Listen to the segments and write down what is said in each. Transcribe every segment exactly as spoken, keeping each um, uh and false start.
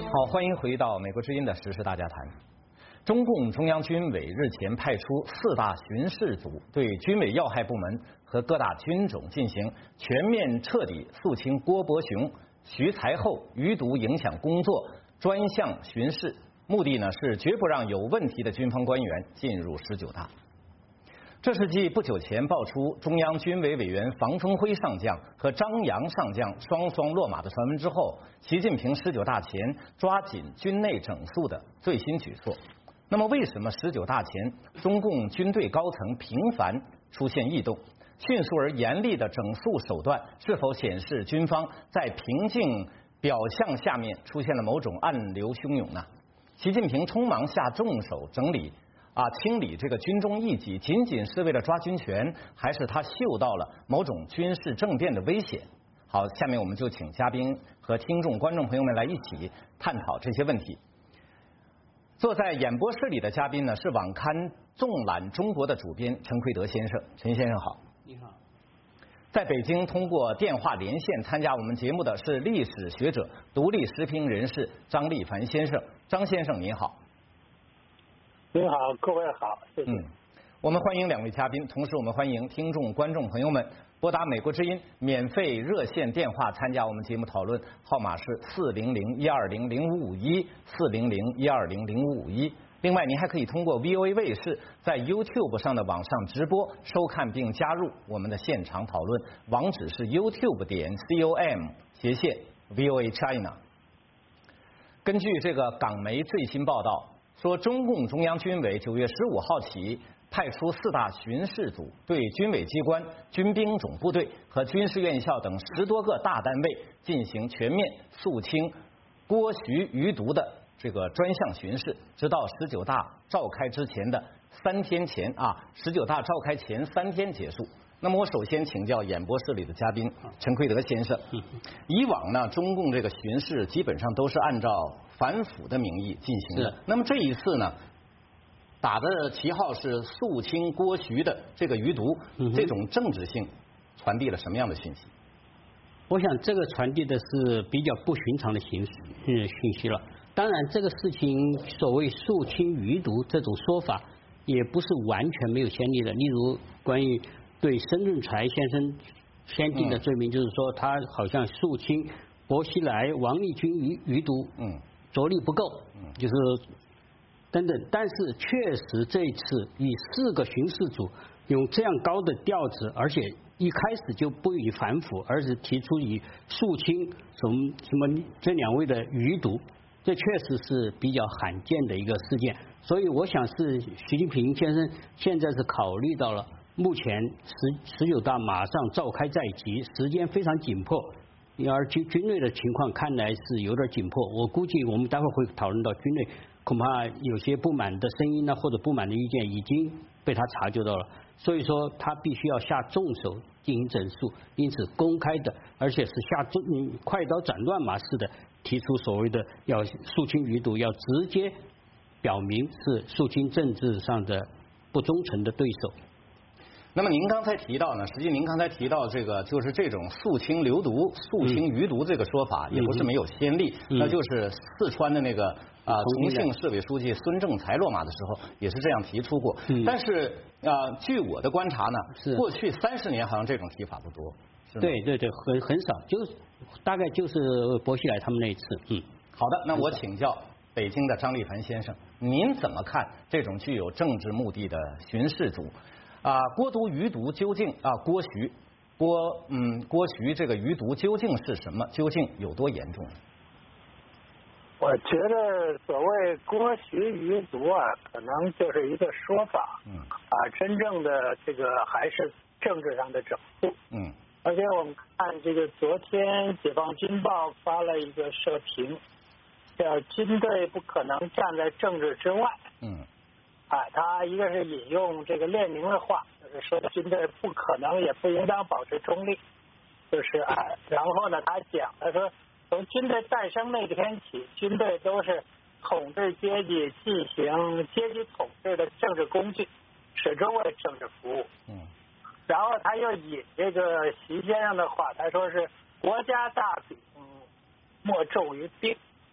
好，欢迎回到美国之音的时事大家谈。中共中央军委日前派出四大巡视组，对军委要害部门和各大军种进行全面彻底肃清郭伯雄、徐才厚余毒影响工作专项巡视，目的呢是绝不让有问题的军方官员进入十九大。这是继不久前爆出中央军委委员房峰辉上将和张杨上将双双落马的传闻之后，习近平十九大前抓紧军内整肃的最新举措。那么，为什么十九大前中共军队高层频繁出现异动？迅速而严厉的整肃手段是否显示军方在平静表象下面出现了某种暗流汹涌呢？习近平匆忙下重手整理。啊，清理这个军中异己，仅仅是为了抓军权，还是他嗅到了某种军事政变的危险？好，下面我们就请嘉宾和听众、观众朋友们来一起探讨这些问题。坐在演播室里的嘉宾呢，是网刊《纵览中国》的主编陈奎德先生，陈先生好。 你好。 在北京通过电话连线参加我们节目的是历史学者、独立时评人士张立凡先生，张先生您好。 您好，各位好，谢谢。 嗯，我们欢迎两位嘉宾，同时我们欢迎听众、观众朋友们拨打美国之音免费热线电话参加我们节目讨论，号码是四零零一二零零五五一四零零一二零零五五一。另外，您还可以通过 V O A 卫视在 YouTube 上的网上直播收看并加入我们的现场讨论，网址是 YouTube 点 com 斜线 V O A China。根据这个港媒最新报道。说，中共中央军委九月十五号起派出四大巡视组，对军委机关、军兵种部队和军事院校等十多个大单位进行全面肃清郭徐余毒的这个专项巡视，直到十九大召开之前的三天前啊，十九大召开前三天结束。那么我首先请教演播室里的嘉宾陈奎德先生，以往呢，中共这个巡视基本上都是按照反腐的名义进行的。那么这一次呢，打的旗号是肃清郭徐的这个余毒，嗯、这种政治性传递了什么样的讯息？ 我想这个传递的是比较不寻常的形式嗯讯息了。当然，这个事情所谓肃清余毒这种说法，也不是完全没有先例的。例如关于对申润才先生先定的罪名，就是说他好像肃清薄熙来、王立军余余毒，嗯，着力不够，嗯，就是等等。但是确实这一次以四个巡视组用这样高的调子，而且一开始就不以反腐，而是提出以肃清什么什么这两位的余毒，这确实是比较罕见的一个事件。所以我想是习近平先生现在是考虑到了。目前十十九大马上召开在即，时间非常紧迫，而军军内的情况看来是有点紧迫。我估计我们待会儿会讨论到军内，恐怕有些不满的声音呢，或者不满的意见已经被他察觉到了，所以说他必须要下重手进行整肃，因此公开的，而且是下重快刀斩乱麻似的提出所谓的要肃清余毒，要直接表明是肃清政治上的不忠诚的对手。 那么您刚才提到呢，实际您刚才提到这个就是这种肃清流毒、肃清余毒这个说法，也不是没有先例，那就是四川的那个啊重庆市委书记孙政才落马的时候也是这样提出过。但是啊，据我的观察呢，过去三十年好像这种提法不多。 对对对，很很少，就是大概就是薄熙来他们那一次。嗯， 好的，那我请教北京的张立凡先生，您怎么看这种具有政治目的的巡视组？啊，郭毒余毒究竟啊，郭徐，郭嗯郭徐这个余毒究竟是什么？究竟有多严重？ 我觉得所谓郭徐余毒啊，可能就是一个说法，嗯，啊，真正的这个还是政治上的整肃，嗯，而且我们看这个昨天《解放军报》发了一个社评，叫“军队不可能站在政治之外”，嗯。啊，他一个是引用这个列宁的话，就是说军队不可能也不应当保持中立，就是啊，然后呢，他讲他说从军队诞生那天起，军队都是统治阶级进行阶级统治的政治工具，始终为政治服务。嗯，然后他又引这个习先生的话，他说是国家大柄莫重于兵。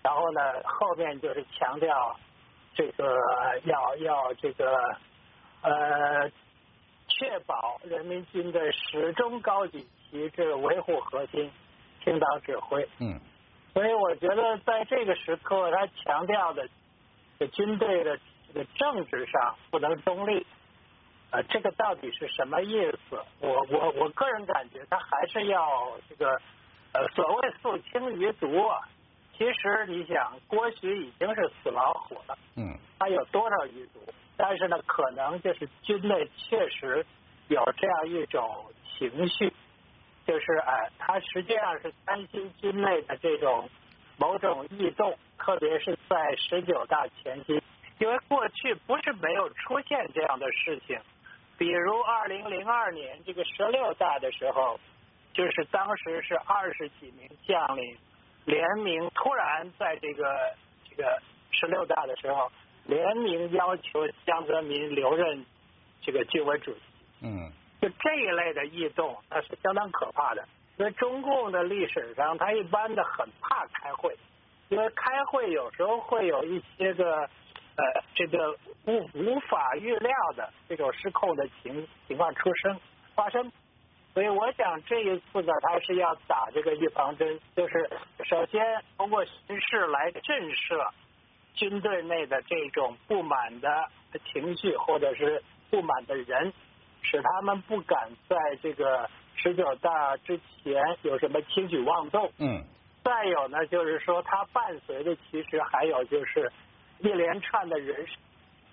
然后呢后面就是强调这个要要这个呃确保人民军队始终高举旗帜，维护核心，听党指挥。 嗯， 所以我觉得在这个时刻，他强调的这军队的这个政治上不能中立。呃，这个到底是什么意思？我我我个人感觉，他还是要这个呃所谓肃清余毒啊。其实你想，郭徐已经是死老虎了， 嗯， 他有多少余毒？但是呢，可能就是军内确实有这样一种情绪，就是哎，他实际上是担心军内的这种某种异动，特别是在十九大前夕，因为过去不是没有出现这样的事情。比如二零零二年这个十六大的时候，就是当时是二十几名将领联名，突然在这个这个十六大的时候联名要求江泽民留任这个军委主席。 嗯， 就这一类的异动，那是相当可怕的。因为中共的历史上，他一般的很怕开会，因为开会有时候会有一些个。呃，这个无无法预料的这种失控的情情况出生发生，所以我想这一次呢，他是要打这个预防针，就是首先通过形势来震慑军队内的这种不满的情绪或者是不满的人，使他们不敢在这个十九大之前有什么轻举妄动。 嗯。 再有呢，就是说它伴随的其实还有就是。一连串的人事。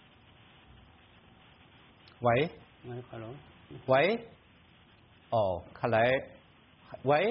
喂。 喂 ，hello。 喂。哦，看来，喂。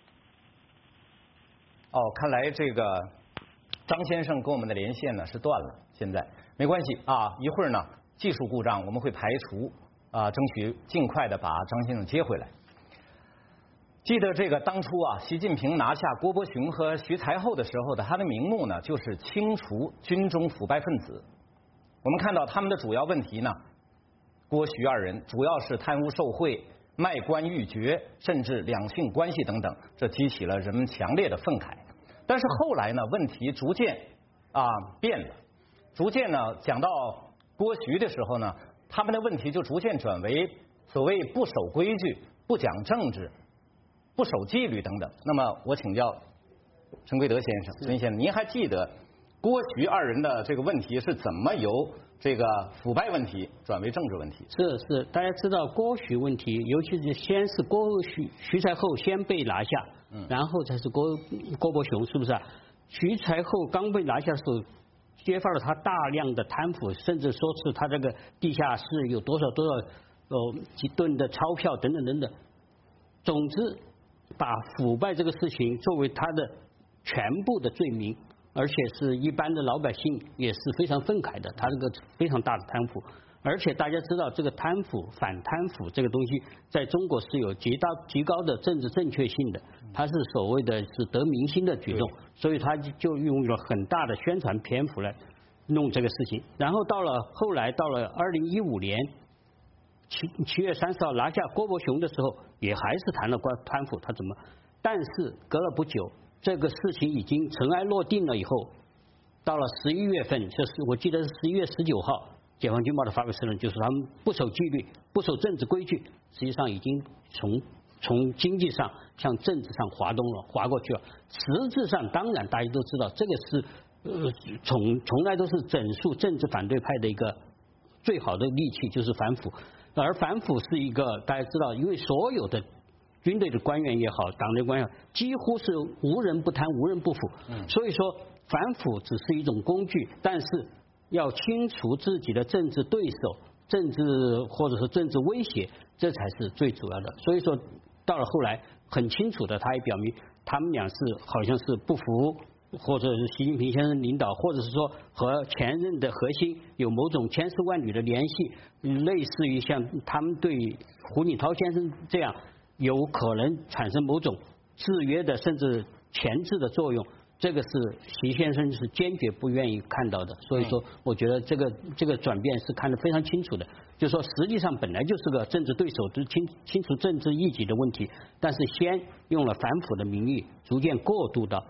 哦，看来这个张先生跟我们的连线呢是断了，现在没关系啊，一会儿呢技术故障我们会排除啊，争取尽快的把张先生接回来。记得这个当初啊，习近平拿下郭伯雄和徐才厚的时候的，他的名目呢就是清除军中腐败分子。我们看到他们的主要问题呢，郭徐二人主要是贪污受贿、卖官鬻爵，甚至两性关系等等，这激起了人们强烈的愤慨。但是后来呢，问题逐渐啊变了，逐渐呢讲到郭徐的时候呢，他们的问题就逐渐转为所谓不守规矩、不讲政治。不守纪律等等。那么我请教陈贵德先生、孙先生，您还记得郭徐二人的这个问题是怎么由这个腐败问题转为政治问题？ 是是，大家知道郭徐问题，尤其是先是郭徐徐才厚先被拿下，嗯，然后才是郭郭伯雄，是不是啊？徐才厚刚被拿下的时候，揭发了他大量的贪腐，甚至说是他这个地下室有多少多少哦几吨的钞票等等等等。总之。把腐败这个事情作为他的全部的罪名，而且是一般的老百姓也是非常愤慨的，他这个非常大的贪腐，而且大家知道这个贪腐反贪腐这个东西在中国是有极大极高的政治正确性的，它是所谓的是得民心的举动，所以他就用了很大的宣传篇幅来弄这个事情。然后到了后来到了二零一五年七七月三十号拿下郭伯雄的时候，也还是谈了关贪腐，他怎么？但是隔了不久，这个事情已经尘埃落定了以后，到了十一月份，就是我记得是十一月十九号，解放军报的发表社论，就是他们不守纪律、不守政治规矩，实际上已经从从经济上向政治上滑动了，滑过去了。实质上，当然大家都知道，这个是呃从从来都是整肃政治反对派的一个最好的利器，就是反腐。而反腐是一个大家知道，因为所有的军队的官员也好，党内官员几乎是无人不贪、无人不腐。嗯，所以说反腐只是一种工具，但是要清除自己的政治对手、政治或者是政治威胁，这才是最主要的。所以说到了后来，很清楚的，他也表明他们俩是好像是不服。或者是习近平先生领导，或者是说和前任的核心有某种千丝万缕的联系，类似于像他们对胡锦涛先生这样有可能产生某种制约的甚至钳制的作用，这个是习先生是坚决不愿意看到的。所以说，我觉得这个这个转变是看得非常清楚的，就是说实际上本来就是个政治对手就清清除政治异己的问题，但是先用了反腐的名义，逐渐过渡到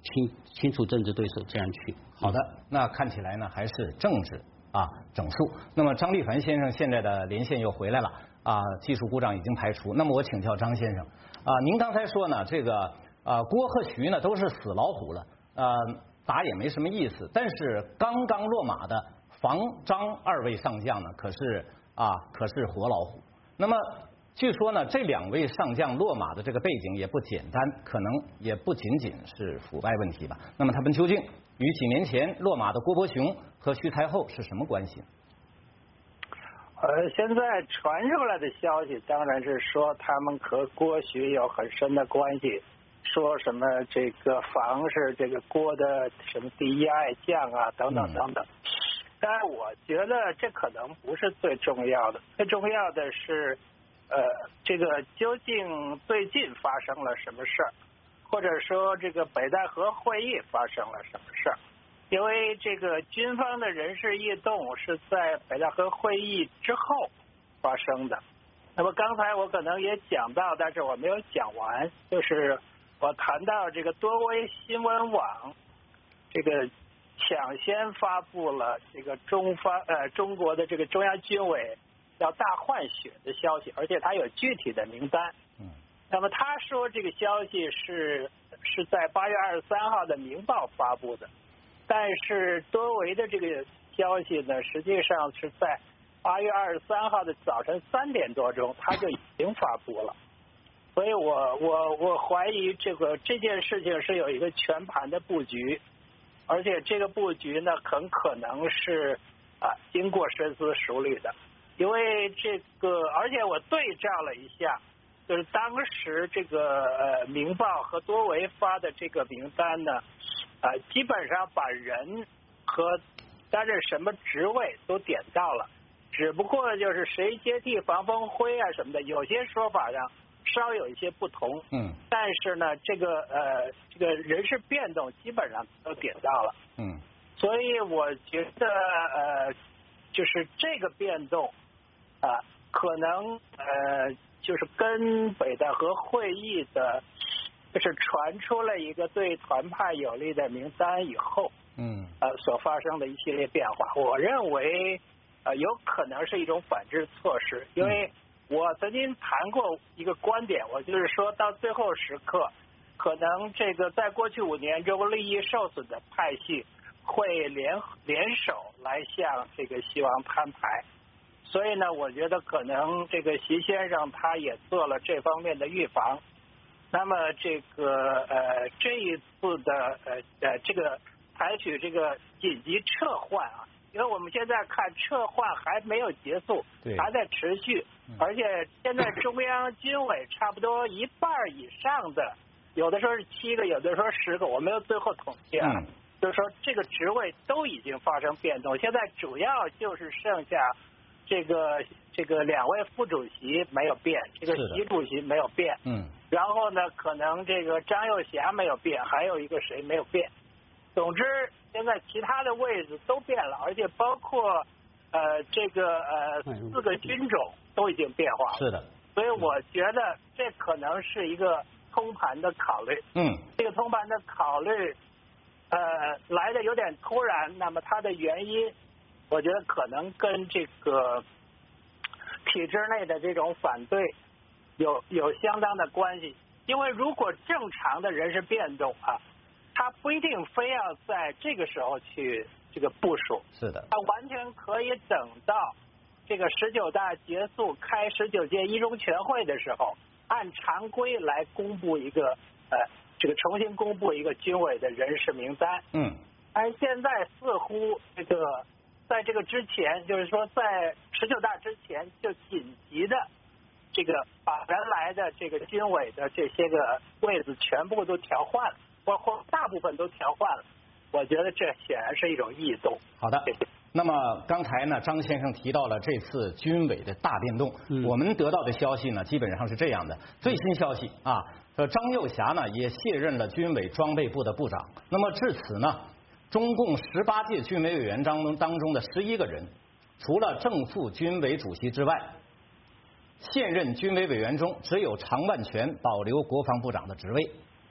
清清除政治对手，这样去。 好的，那看起来呢还是政治啊整肃。那么张立凡先生现在的连线又回来了啊，技术故障已经排除。那么我请教张先生啊，您刚才说呢，这个啊郭和徐呢都是死老虎了，呃打也没什么意思，但是刚刚落马的房张二位上将呢，可是啊可是活老虎。那么据说呢，这两位上将落马的这个背景也不简单，可能也不仅仅是腐败问题吧。那么他们究竟与几年前落马的郭伯雄和徐才厚是什么关系？ 呃，现在传出来的消息当然是说他们和郭徐有很深的关系，说什么这个房是这个郭的什么第一爱将啊，等等等等。但是我觉得这可能不是最重要的，最重要的是。呃，这个究竟最近发生了什么事儿，或者说这个北戴河会议发生了什么事儿？因为这个军方的人事异动是在北戴河会议之后发生的。那么刚才我可能也讲到，但是我没有讲完，就是我谈到这个多维新闻网，这个抢先发布了这个中方呃中国的这个中央军委。要大换血的消息，而且他有具体的名单。嗯，那么他说这个消息是是在八月二十三号的《明报》发布的，但是多维的这个消息呢，实际上是在八月二十三号的早晨三点多钟，他就已经发布了。所以我我我怀疑这个这件事情是有一个全盘的布局，而且这个布局呢，很可能是啊经过深思熟虑的。因为这个，而且我对照了一下，就是当时这个呃《明报》和多维发的这个名单呢，啊、呃，基本上把人和担任什么职位都点到了，只不过就是谁接替房峰辉啊什么的，有些说法上稍有一些不同。嗯。但是呢，这个呃这个人事变动基本上都点到了。嗯。所以我觉得呃，就是这个变动。啊，可能呃，就是跟北戴河会议的，就是传出了一个对团派有利的名单以后，嗯，呃，所发生的一系列变化，我认为呃，有可能是一种反制措施，因为我曾经谈过一个观点，我就是说到最后时刻，可能这个在过去五年中利益受损的派系会联联手来向这个西王摊牌。所以呢，我觉得可能这个习先生他也做了这方面的预防。那么这个呃这一次的呃呃这个采取这个紧急撤换啊，因为我们现在看撤换还没有结束，还在持续，而且现在中央军委差不多一半以上的，有的时候是七个，有的时候十个，我没有最后统计啊，嗯、就是说这个职位都已经发生变动，现在主要就是剩下。这个这个两位副主席没有变，这个习主席没有变，嗯，然后呢，可能这个张又侠没有变，还有一个谁没有变。总之，现在其他的位置都变了，而且包括呃这个呃四个军种都已经变化了。 是的， 所以我觉得这可能是一个通盘的考虑。嗯，这个通盘的考虑，呃，来的有点突然，那么它的原因。我觉得可能跟这个体制内的这种反对有有相当的关系，因为如果正常的人事变动啊，他不一定非要在这个时候去这个部署， 是的， 他完全可以等到这个十九大结束开十九届一中全会的时候，按常规来公布一个呃这个重新公布一个军委的人事名单。嗯，而现在似乎这个。在这个之前，就是说在十九大之前，就紧急的这个把原来的这个军委的这些个位子全部都调换了，或或大部分都调换了。我觉得这显然是一种异动。 好的，那么刚才呢，张先生提到了这次军委的大变动，嗯、我们得到的消息呢，基本上是这样的。最新消息啊，呃，张又侠呢也卸任了军委装备部的部长。那么至此呢？中共十八届军委委员当中当中的十一个人，除了正副军委主席之外，现任军委委员中只有常万全保留国防部长的职位。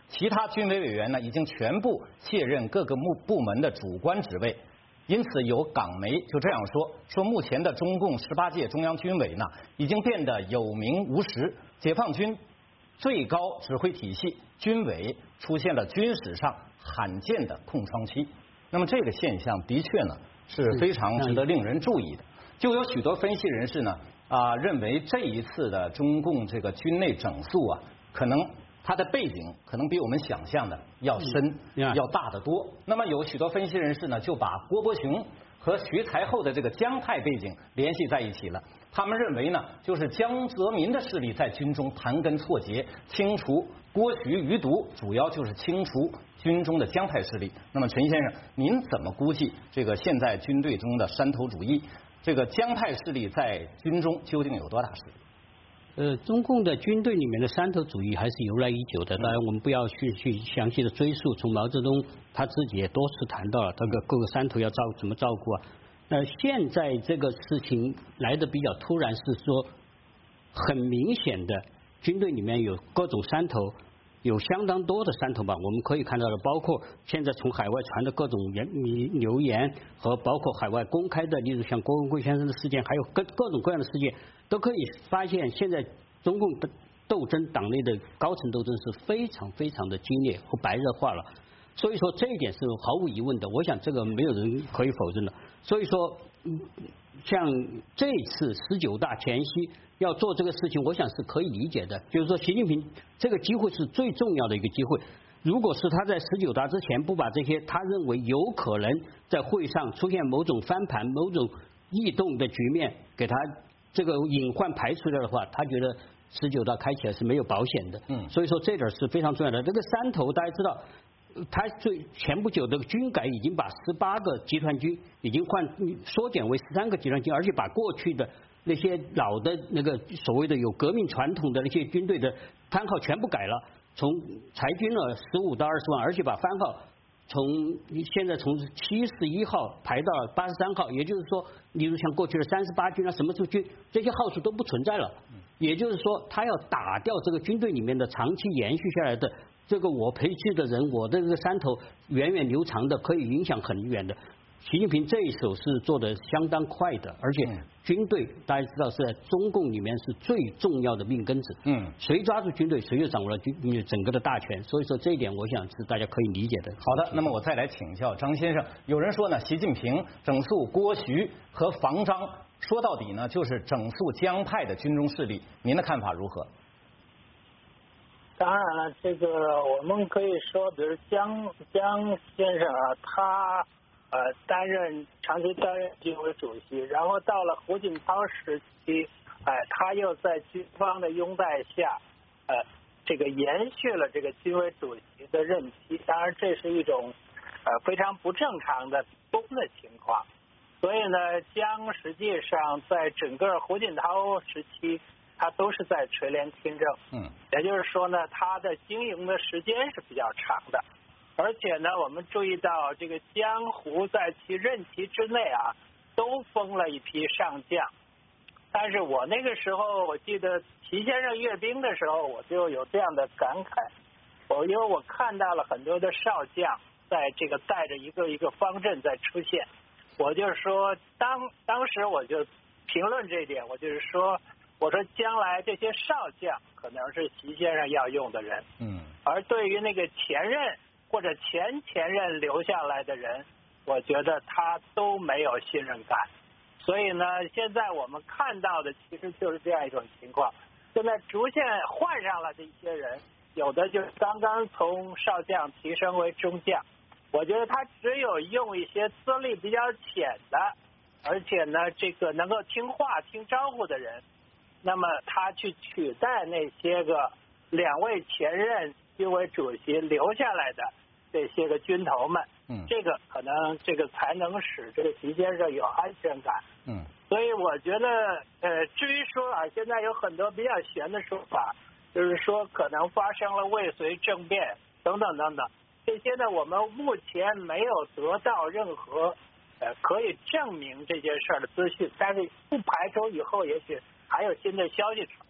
其他军委委员呢已经全部卸任各个部部门的主官职位。因此，有港媒就这样说：说目前的中共十八届中央军委呢，已经变得有名无实，解放军最高指挥体系军委出现了军史上罕见的空窗期。那么这个现象的确呢是非常值得令人注意的。就有许多分析人士呢啊认为这一次的中共这个军内整肃啊，可能它的背景可能比我们想象的要深、嗯、要大得多。那么有许多分析人士呢，就把郭伯雄和徐才厚的这个江派背景联系在一起了。他们认为呢，就是江泽民的势力在军中盘根错节，清除郭徐余毒，主要就是清除军中的江派势力。那么陈先生，您怎么估计这个现在军队中的山头主义，这个江派势力在军中究竟有多大势力？ 呃，中共的军队里面的山头主义还是由来已久的，当然我们不要去去详细的追溯，从毛泽东他自己也多次谈到了这个各个山头要照怎么照顾啊。那现在这个事情来的比较突然，是说很明显的军队里面有各种山头，有相当多的山头吧，我们可以看到的，包括现在从海外传的各种言流言和包括海外公开的，例如像郭文贵先生的事件，还有各各种各样的事件，都可以发现现在中共的斗争党内的高层斗争是非常非常的激烈和白热化了。所以说这一点是毫无疑问的，我想这个没有人可以否认的。所以说，像这次十九大前夕要做这个事情，我想是可以理解的。就是说，习近平这个机会是最重要的一个机会。如果是他在十九大之前不把这些他认为有可能在会上出现某种翻盘、某种异动的局面，给他这个隐患排除掉的话，他觉得十九大开起来是没有保险的。嗯，所以说这点是非常重要的。这个山头大家知道。他最前不久的军改已经把十八个集团军已经换缩减为十三个集团军，而且把过去的那些老的那个所谓的有革命传统的那些军队的番号全部改了，从裁军了十五到二十万，而且把番号从现在从七十一号排到了八十三号，也就是说，例如像过去的三十八军啊什么军，这些号数都不存在了。也就是说，他要打掉这个军队里面的长期延续下来的。这个我培训的人，我的这个山头源远流长的，可以影响很远的。习近平这一手是做的相当快的，而且军队大家知道是在中共里面是最重要的命根子。嗯，谁抓住军队，谁就掌握了军整个的大权。所以说这一点，我想是大家可以理解的。 好的，那么我再来请教张先生，有人说呢，习近平整肃郭徐和房张，说到底呢，就是整肃江派的军中势力，您的看法如何？ 当然了，这个我们可以说，比如江江先生啊，他呃担任长期担任军委主席，然后到了胡锦涛时期，哎、呃，他又在军方的拥戴下，呃，这个延续了这个军委主席的任期。当然，这是一种呃非常不正常的公的情况。所以呢，江实际上在整个胡锦涛时期。他都是在垂帘听政，嗯，也就是说呢，他的经营的时间是比较长的，而且呢，我们注意到这个江湖在其任期之内啊，都封了一批上将。但是我那个时候，我记得齐先生阅兵的时候，我就有这样的感慨，我因为我看到了很多的少将在这个带着一个一个方阵在出现，我就说当当时我就评论这一点，我就是说。我说，将来这些少将可能是习先生要用的人，嗯，而对于那个前任或者前前任留下来的人，我觉得他都没有信任感。所以呢，现在我们看到的其实就是这样一种情况。现在逐渐换上了这些人，有的就是刚刚从少将提升为中将。我觉得他只有用一些资历比较浅的，而且呢，这个能够听话、听招呼的人。那么他去取代那些个两位前任军委主席留下来的这些个军头们，嗯，这个可能这个才能使这个习先生有安全感，嗯，所以我觉得，呃，至于说啊，现在有很多比较玄的说法，就是说可能发生了未遂政变等等等等，这些呢，我们目前没有得到任何呃可以证明这件事儿的资讯，但是不排除以后也许。还有新的消息出来。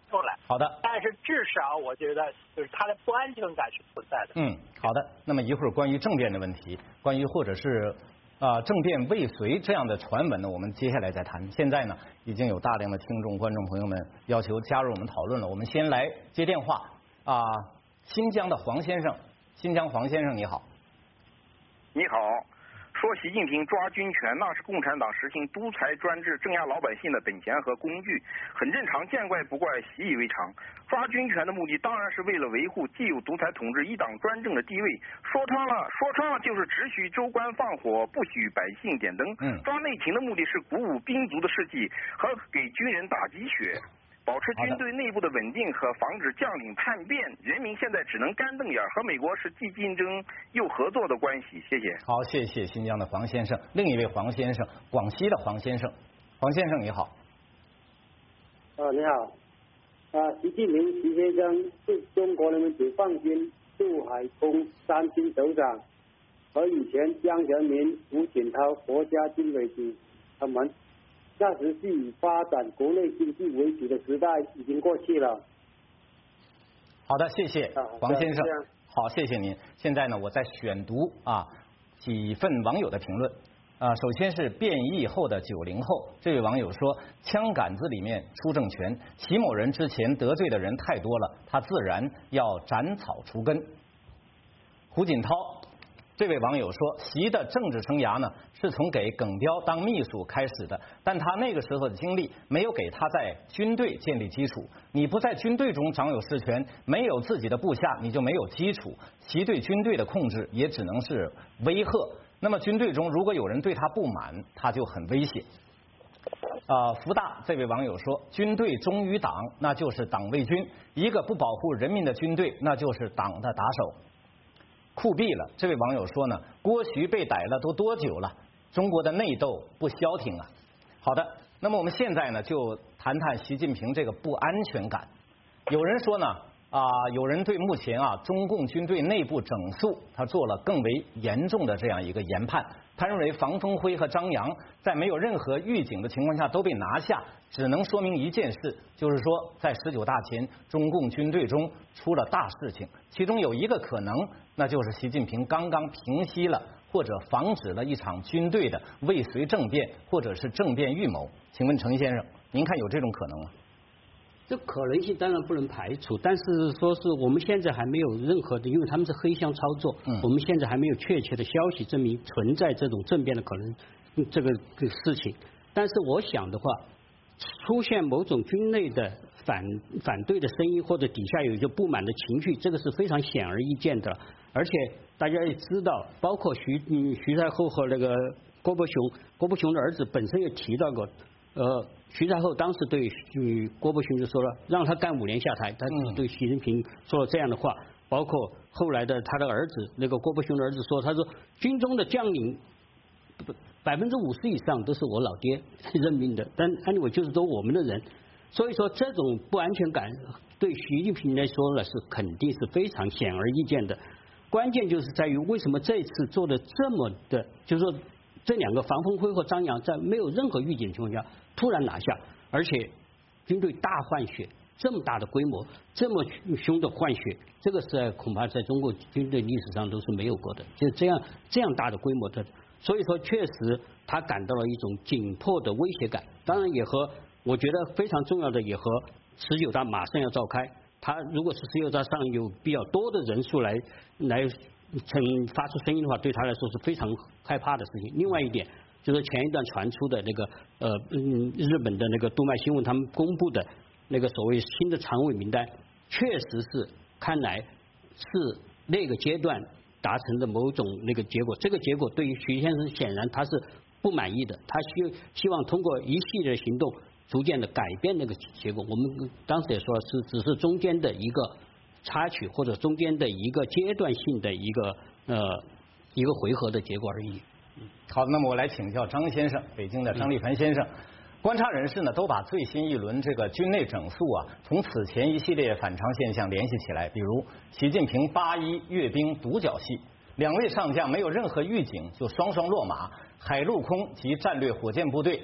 出来。 好的。 但是至少我觉得就是它的不安全感是存在的。 嗯，好的。那么一会儿关于政变的问题，关于或者是啊、呃、政变未遂这样的传闻呢，我们接下来再谈。现在呢，已经有大量的听众、观众朋友们要求加入我们讨论了。我们先来接电话啊、新疆的黄先生，新疆黄先生你好。 你好。说习近平抓军权，那是共产党实行独裁专制、镇压老百姓的本钱和工具，很正常，见怪不怪，习以为常。抓军权的目的当然是为了维护既有独裁统治、一党专政的地位。说穿了，说穿了就是只许州官放火，不许百姓点灯。 嗯， 抓内勤的目的是鼓舞兵卒的士气和给军人打鸡血。保持军队内部的稳定和防止将领叛变，人民现在只能干瞪眼，和美国是既竞争又合作的关系。谢谢。 好，谢谢新疆的黄先生。另一位黄先生，广西的黄先生，黄先生你好。 哦，你好。啊，习近平习先生是中国人民解放军陆海空三军首长，和以前江泽民、胡锦涛国家军委主他们。那时是以发展国内经济为主的时代已经过去了。 好的，谢谢黄先生。好，谢谢您。现在呢，我在选读啊几份网友的评论。啊，首先是变异后的九零后，这位网友说：“枪杆子里面出政权，习某人之前得罪的人太多了，他自然要斩草除根。”胡锦涛。这位网友说，习的政治生涯呢是从给耿彪当秘书开始的，但他那个时候的经历没有给他在军队建立基础。你不在军队中掌有实权，没有自己的部下，你就没有基础。习对军队的控制也只能是威吓。那么军队中如果有人对他不满，他就很危险。啊、呃，福大这位网友说，军队忠于党，那就是党卫军；一个不保护人民的军队，那就是党的打手。酷毙了！这位网友说呢，郭徐被逮了都多久了？中国的内斗不消停啊！好的，那么我们现在呢就谈谈习近平这个不安全感。有人说呢啊、呃，有人对目前啊中共军队内部整肃，他做了更为严重的这样一个研判。他认为房峰辉和张扬在没有任何预警的情况下都被拿下，只能说明一件事，就是说在十九大前，中共军队中出了大事情。其中有一个可能，那就是习近平刚刚平息了或者防止了一场军队的未遂政变，或者是政变预谋。请问程先生，您看有这种可能吗？ 这可能性当然不能排除，但是说是我们现在还没有任何的，因为他们是黑箱操作，嗯、我们现在还没有确切的消息证明存在这种政变的可能这个这个事情。但是我想的话，出现某种军内的反反对的声音，或者底下有一个不满的情绪，这个是非常显而易见的。而且大家也知道，包括徐嗯徐太后和那个郭伯雄，郭伯雄的儿子本身也提到过，呃。徐太后当时对嗯郭伯雄就说了，让他干五年下台，他对习近平说了这样的话。包括后来的他的儿子，那个郭伯雄的儿子说，他说军中的将领百分之五十以上都是我老爹任命的，但安理委就是都我们的人。所以说这种不安全感对习近平来说呢是肯定是非常显而易见的。关键就是在于为什么这次做的这么的，就是说这两个房峰辉和张扬在没有任何预警情况下突然拿下，而且军队大换血，这么大的规模，这么凶的换血，这个是恐怕在中国军队历史上都是没有过的，就这样这样大的规模的，所以说确实他感到了一种紧迫的威胁感。当然也和我觉得非常重要的也和十九大马上要召开，他如果是十九大上有比较多的人数来来曾发出声音的话，对他来说是非常害怕的事情。另外一点就是前一段传出的那个呃嗯日本的那个读卖新闻他们公布的那个所谓新的常委名单，确实是看来是那个阶段达成的某种那个结果。这个结果对于徐先生显然他是不满意的，他希希望通过一系列行动逐渐的改变那个结果。我们当时也说是只是中间的一个插曲，或者中间的一个阶段性的一个呃一个回合的结果而已。 好，那么我来请教张先生，北京的张立凡先生。观察人士呢都把最新一轮这个军内整肃啊，从此前一系列反常现象联系起来，比如习近平八一阅兵独角戏，两位上将没有任何预警就双双落马，海陆空及战略火箭部队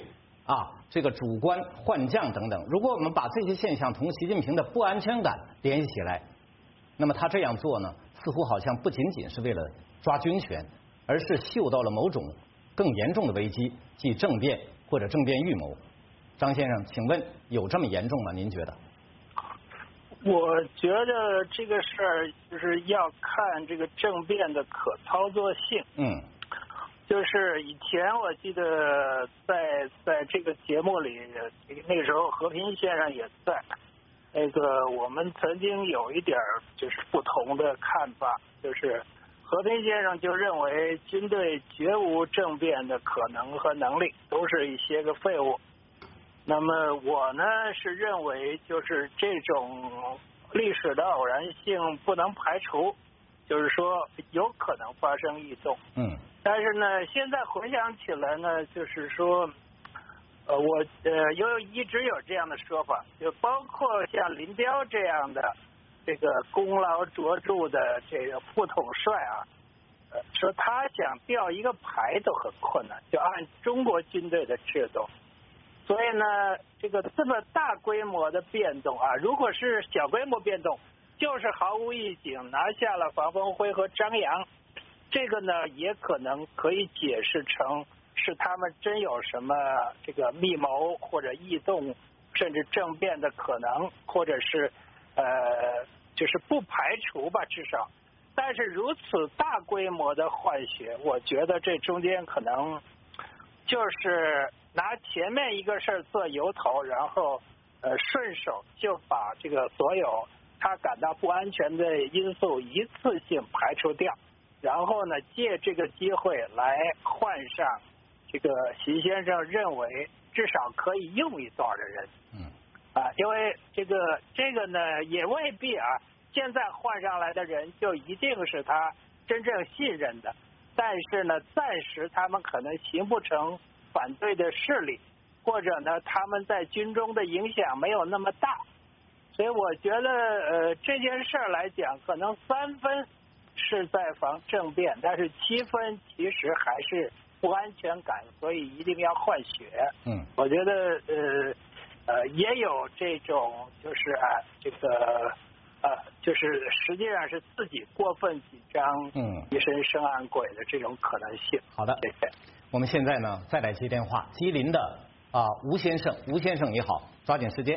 啊，这个主观换将等等。如果我们把这些现象同习近平的不安全感联系起来，那么他这样做呢，似乎好像不仅仅是为了抓军权，而是嗅到了某种更严重的危机，即政变或者政变预谋。张先生，请问有这么严重吗？您觉得？ 我觉得这个事儿就是要看这个政变的可操作性。 嗯。 就是以前我记得在在这个节目里，那个时候和平先生也在，那个我们曾经有一点就是不同的看法，就是和平先生就认为军队绝无政变的可能和能力，都是一些个废物。那么我呢是认为，就是这种历史的偶然性不能排除，就是说有可能发生异动。 嗯。 但是呢，现在回想起来呢，就是说，呃，我呃有一直有这样的说法，就包括像林彪这样的这个功劳卓著的这个副统帅啊，呃，说他想调一个排都很困难，就按中国军队的制度。所以呢，这个这么大规模的变动啊，如果是小规模变动，就是毫无预警拿下了房峰辉和张杨。这个呢，也可能可以解释成是他们真有什么这个密谋或者异动，甚至政变的可能，或者是呃，就是不排除吧，至少。但是如此大规模的换血，我觉得这中间可能就是拿前面一个事儿做由头，然后呃顺手就把这个所有他感到不安全的因素一次性排除掉。然后呢，借这个机会来换上这个习先生认为至少可以用一段的人。 嗯。 啊，因为这个这个呢也未必啊，现在换上来的人就一定是他真正信任的，但是呢，暂时他们可能形不成反对的势力，或者呢，他们在军中的影响没有那么大，所以我觉得呃这件事儿来讲，可能三分是在防政变，但是七分其实还是不安全感，所以一定要换血。 嗯， 我觉得呃呃也有这种就是啊这个呃就是实际上是自己过分紧张， 嗯， 一身生暗鬼的这种可能性。 好的， 谢谢。 我们现在呢再来接电话，吉林的啊吴先生，吴先生你好，抓紧时间。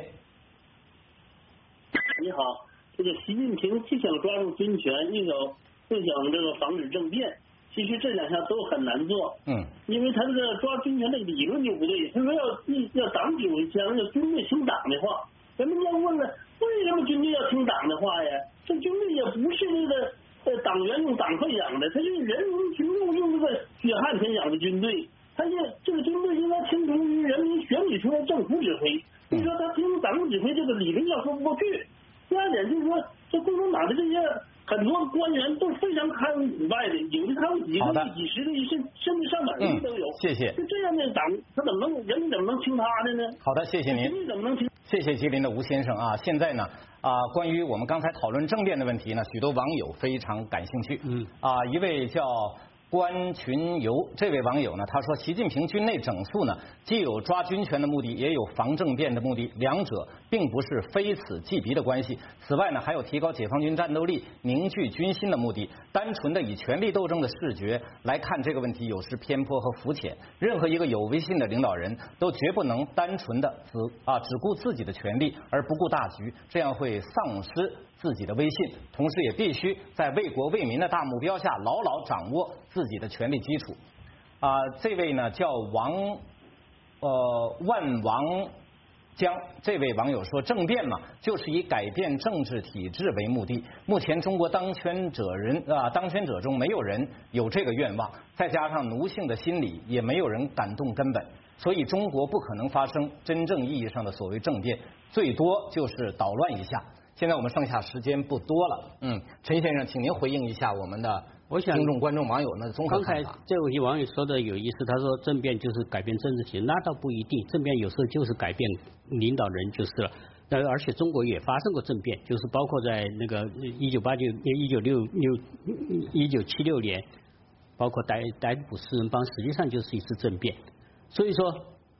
你好，这个习近平既想抓住军权，又想又想这个防止政变，其实这两项都很难做。 嗯， 因为他这个抓军权的理论就不对，他说要要党指挥枪，要军队听党的话。人们要问了，为什么军队要听党的话呀？这军队也不是那个呃党员用党费养的，他是人民群众用这个血汗钱养的军队。他这这个军队应该听从于人民选举出来政府指挥。所以说他听党指挥这个理论要说不过去。第二点就是说，这共产党的这些很多官员都非常贪污腐败的，有的贪污几个亿、几十个亿，甚甚至上百个亿都有。 嗯、谢谢。 就这样的党，他怎么能人民怎么能听他的呢？ 好的，谢谢您。 人民怎么能听？ 谢谢吉林的吴先生啊。现在呢啊，关于我们刚才讨论政变的问题呢，许多网友非常感兴趣。 嗯。 啊，一位叫关群游这位网友呢，他说，习近平军内整肃呢，既有抓军权的目的，也有防政变的目的，两者并不是非此即彼的关系。此外呢，还有提高解放军战斗力、凝聚军心的目的。单纯的以权力斗争的视觉来看这个问题，有时偏颇和肤浅。任何一个有威信的领导人都绝不能单纯的只啊只顾自己的权利而不顾大局，这样会丧失自己的威信。同时，也必须在为国为民的大目标下，牢牢掌握自己的权力基础。啊、呃，这位呢叫王呃万王江，这位网友说，政变嘛，就是以改变政治体制为目的。目前中国当权者人啊、呃，当权者中没有人有这个愿望，再加上奴性的心理，也没有人敢动根本，所以中国不可能发生真正意义上的所谓政变，最多就是捣乱一下。现在我们剩下时间不多了，嗯，陈先生，请您回应一下我们的我想听众、观众、网友们的综合看法。 刚才这位网友说的有意思，他说政变就是改变政治体制，那倒不一定，政变有时候就是改变领导人就是了。呃，而且中国也发生过政变，就是包括在那个一九八九、一九六六、一九七六年，包括逮逮捕四人帮，实际上就是一次政变。所以说，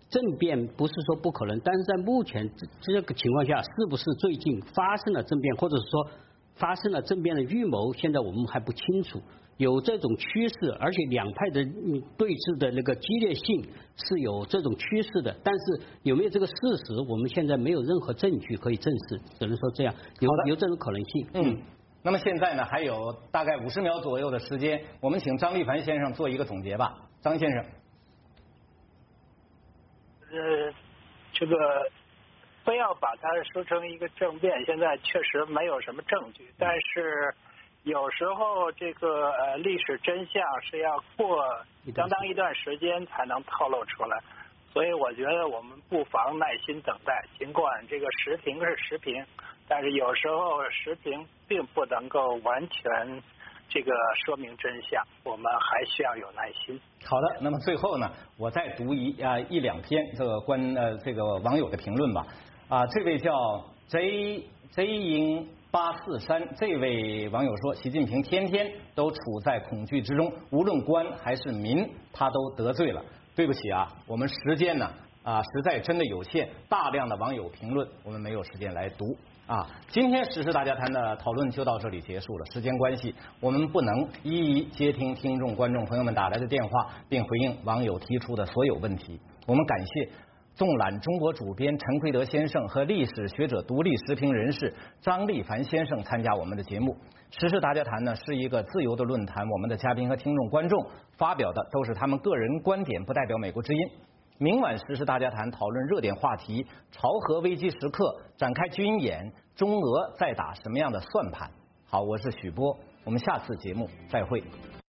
政变不是说不可能，但是在目前这这个情况下，是不是最近发生了政变，或者是说发生了政变的预谋，现在我们还不清楚。有这种趋势，而且两派的对峙的那个激烈性是有这种趋势的，但是有没有这个事实，我们现在没有任何证据可以证实，只能说这样有有这种可能性。 嗯，那么现在呢，还有大概五十秒左右的时间，我们请张立凡先生做一个总结吧。张先生， 呃，这个非要把它说成一个政变，现在确实没有什么证据，但是。有时候这个呃历史真相是要过相当一段时间才能透露出来，所以我觉得我们不妨耐心等待。尽管这个时评是时评，但是有时候时评并不能够完全这个说明真相，我们还需要有耐心。 好的，那么最后呢，我再读一啊一两篇这个关呃这个网友的评论吧。啊，这位叫 J J 英。八四三这位网友说，习近平天天都处在恐惧之中，无论官还是民，他都得罪了。对不起啊，我们时间呢啊实在真的有限，大量的网友评论我们没有时间来读啊。今天时事大家谈的讨论就到这里结束了，时间关系，我们不能一一接听听众观众朋友们打来的电话，并回应网友提出的所有问题。我们感谢纵览中国主编陈奎德先生和历史学者、独立时评人士张立凡先生参加我们的节目。时事大家谈呢是一个自由的论坛，我们的嘉宾和听众观众发表的都是他们个人观点，不代表美国之音。明晚时事大家谈讨论热点话题，朝核危机时刻展开军演，中俄在打什么样的算盘？好，我是许波，我们下次节目再会。